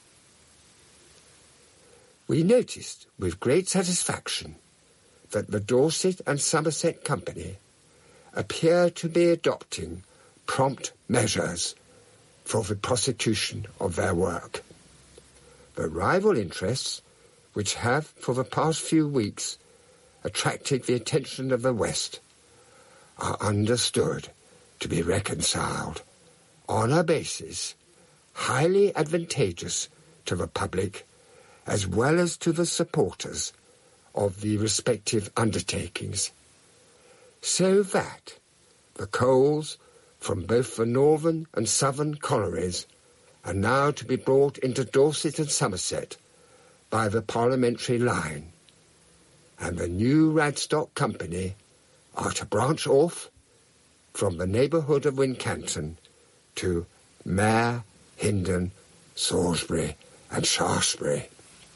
We noticed with great satisfaction that the Dorset and Somerset Company appear to be adopting prompt measures for the prosecution of their work. The rival interests, which have for the past few weeks attracted the attention of the West, are understood to be reconciled on a basis highly advantageous to the public as well as to the supporters of the respective undertakings, so that the coals from both the northern and southern collieries are now to be brought into Dorset and Somerset by the parliamentary line, and the new Radstock Company are to branch off from the neighbourhood of Wincanton to Mare, Hindon, Salisbury and Shaftesbury.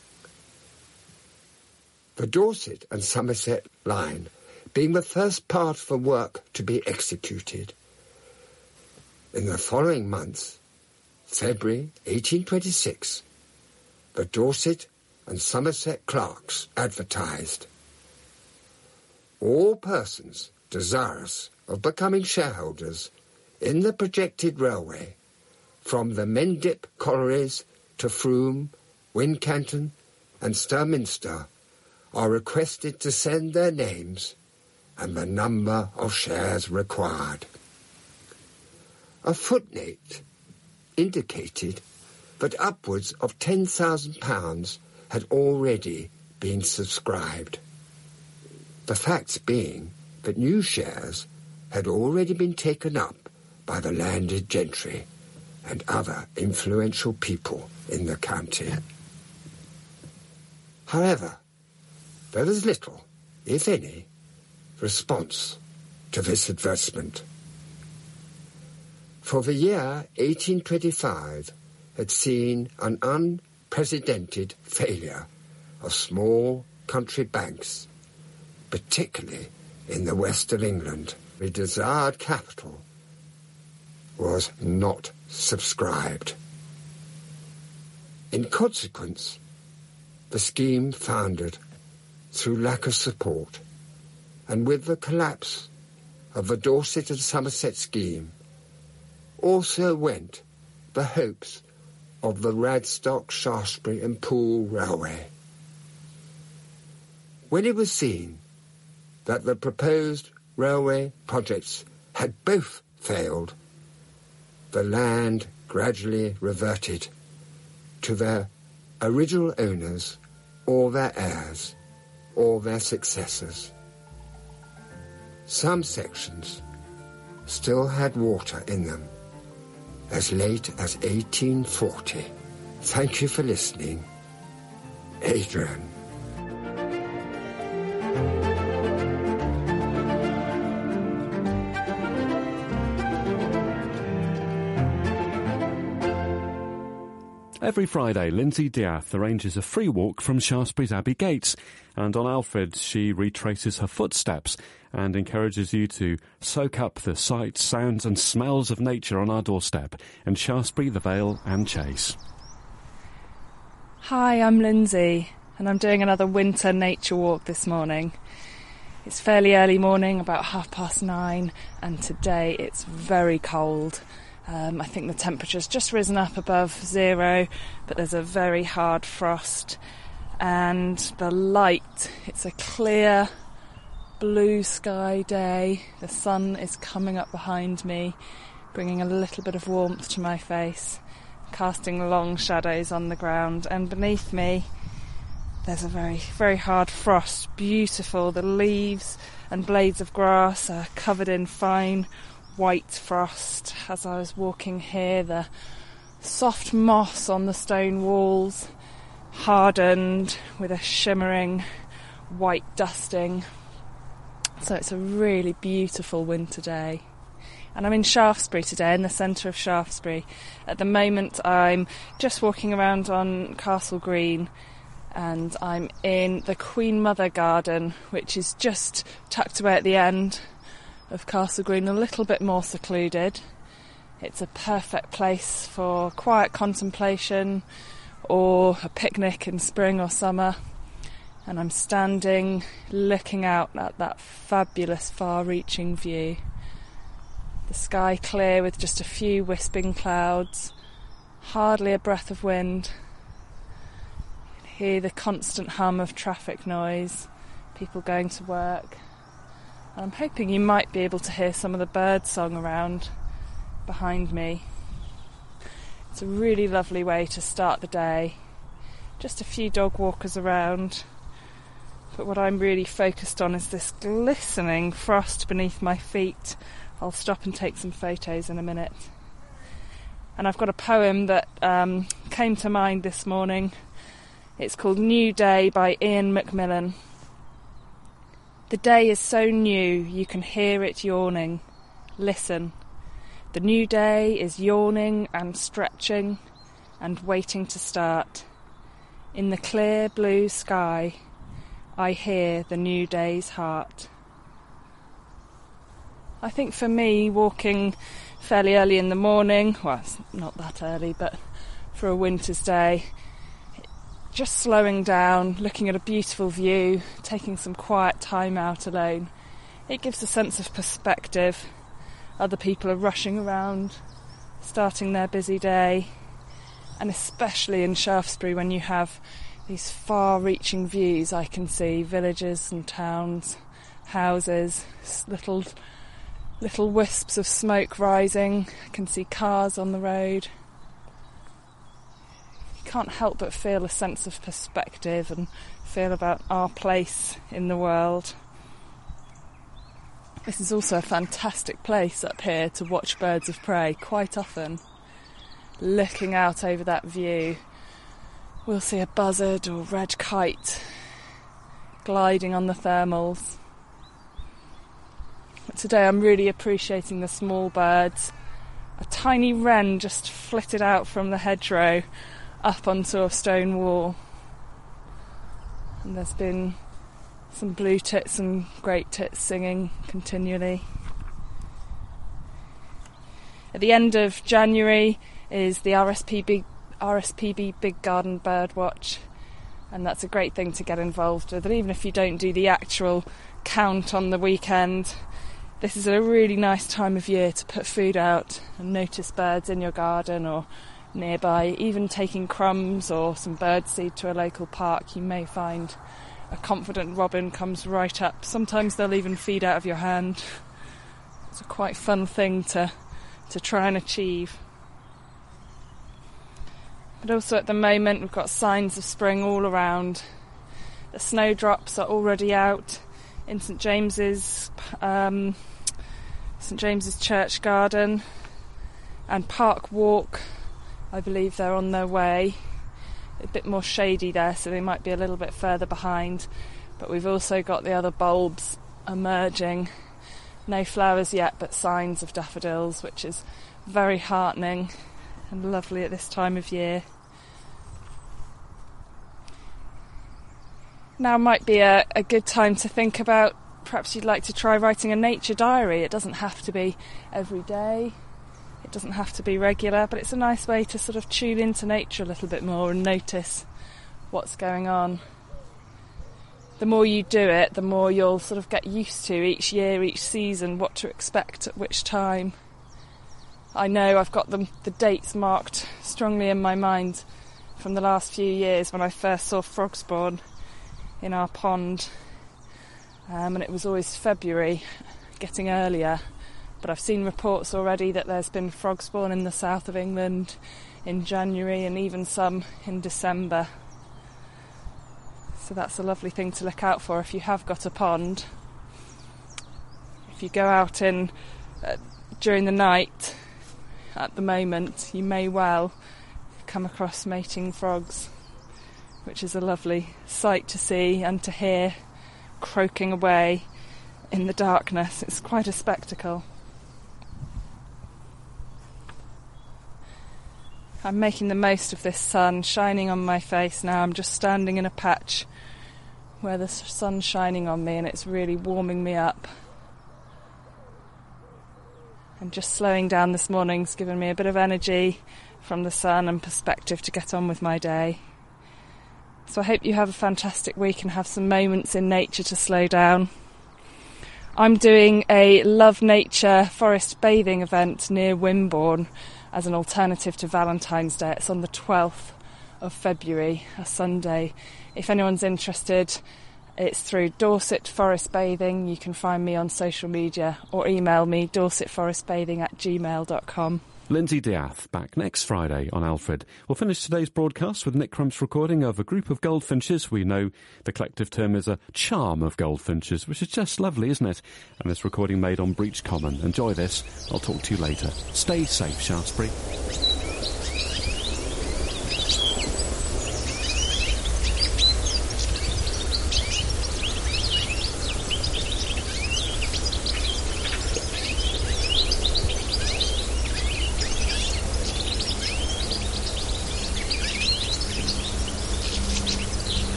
The Dorset and Somerset line being the first part of the work to be executed. In the following month, February eighteen twenty-six, the Dorset and Somerset clerks advertised: all persons desirous of becoming shareholders in the projected railway from the Mendip collieries to Frome, Wincanton and Sturminster are requested to send their names and the number of shares required. A footnote indicated that upwards of ten thousand pounds had already been subscribed. The facts being that new shares had already been taken up by the landed gentry and other influential people in the county. However, there was little, if any, response to this advertisement. For the year eighteen twenty-five had seen an unprecedented failure of small country banks, particularly in the west of England. The desired capital was not subscribed. In consequence, the scheme foundered through lack of support, and with the collapse of the Dorset and Somerset scheme, also went the hopes of the Radstock, Shaftesbury and Poole Railway. When it was seen that the proposed railway projects had both failed, the land gradually reverted to their original owners or their heirs or their successors. Some sections still had water in them as late as eighteen forty. Thank you for listening. Adrian. Every Friday, Lindsay Diath arranges a free walk from Shaftesbury's Abbey Gates, and on Alfred she retraces her footsteps and encourages you to soak up the sights, sounds and smells of nature on our doorstep in Shaftesbury, the Vale and Chase. Hi, I'm Lindsay, and I'm doing another winter nature walk this morning. It's fairly early morning, about half past nine, and today it's very cold. Um, I think the temperature's just risen up above zero, but there's a very hard frost. And the light, it's a clear blue sky day. The sun is coming up behind me, bringing a little bit of warmth to my face, casting long shadows on the ground. And beneath me, there's a very, very hard frost. Beautiful. The leaves and blades of grass are covered in fine white frost. As I was walking here, the soft moss on the stone walls hardened with a shimmering white dusting. So it's a really beautiful winter day. And I'm in Shaftesbury today, in the centre of Shaftesbury. At the moment I'm just walking around on Castle Green, and I'm in the Queen Mother Garden, which is just tucked away at the end of Castle Green, a little bit more secluded. It's a perfect place for quiet contemplation or a picnic in spring or summer. And I'm standing looking out at that fabulous far-reaching view. The sky clear with just a few wisping clouds, hardly a breath of wind. You can hear the constant hum of traffic noise, people going to work. I'm hoping you might be able to hear some of the bird song around behind me. It's a really lovely way to start the day. Just a few dog walkers around. But what I'm really focused on is this glistening frost beneath my feet. I'll stop and take some photos in a minute. And I've got a poem that um, came to mind this morning. It's called New Day by Ian Macmillan. The day is so new, you can hear it yawning. Listen. The new day is yawning and stretching and waiting to start. In the clear blue sky, I hear the new day's heart. I think for me, walking fairly early in the morning, well, it's not that early, but for a winter's day, just slowing down, looking at a beautiful view, taking some quiet time out alone. It gives a sense of perspective. Other people are rushing around, starting their busy day. And especially in Shaftesbury, when you have these far-reaching views, I can see villages and towns, houses, little, little wisps of smoke rising. I can see cars on the road. Can't help but feel a sense of perspective and feel about our place in the world. This is also a fantastic place up here to watch birds of prey. Quite often, looking out over that view, we'll see a buzzard or red kite gliding on the thermals. But today I'm really appreciating the small birds. A tiny wren just flitted out from the hedgerow up onto a stone wall. And there's been some blue tits and great tits singing continually. At the end of January is the R S P B, R S P B Big Garden Bird Watch, and that's a great thing to get involved with. And even if you don't do the actual count on the weekend, this is a really nice time of year to put food out and notice birds in your garden or nearby. Even taking crumbs or some birdseed to a local park, you may find a confident robin comes right up. Sometimes they'll even feed out of your hand. It's a quite fun thing to, to try and achieve. But also at the moment we've got signs of spring all around. The snowdrops are already out in St James's um, St James's Church Garden and Park Walk. I believe they're on their way. A bit more shady there, so they might be a little bit further behind. But we've also got the other bulbs emerging. No flowers yet, but signs of daffodils, which is very heartening and lovely at this time of year. Now might be a, a good time to think about perhaps you'd like to try writing a nature diary. It doesn't have to be every day. It doesn't have to be regular, but it's a nice way to sort of tune into nature a little bit more and notice what's going on. The more you do it, the more you'll sort of get used to each year, each season, what to expect at which time. I know I've got the, the dates marked strongly in my mind from the last few years when I first saw frogs spawn in our pond, um, and it was always February, getting earlier. But I've seen reports already that there's been frog spawn in the south of England in January and even some in December. So that's a lovely thing to look out for if you have got a pond. If you go out in uh, during the night, at the moment, you may well come across mating frogs, which is a lovely sight to see and to hear, croaking away in the darkness. It's quite a spectacle. I'm making the most of this sun shining on my face now. I'm just standing in a patch where the sun's shining on me and it's really warming me up. And just slowing down this morning's given me a bit of energy from the sun and perspective to get on with my day. So I hope you have a fantastic week and have some moments in nature to slow down. I'm doing a Love Nature forest bathing event near Wimborne as an alternative to Valentine's Day. It's on the twelfth of February, a Sunday. If anyone's interested, it's through Dorset Forest Bathing. You can find me on social media or email me dorsetforestbathing at gmail dot com. Lindsay Diath back next Friday on Alfred. We'll finish today's broadcast with Nick Crump's recording of a group of goldfinches. We know the collective term is a charm of goldfinches, which is just lovely, isn't it? And this recording made on Breach Common. Enjoy this. I'll talk to you later. Stay safe, Shaftesbury.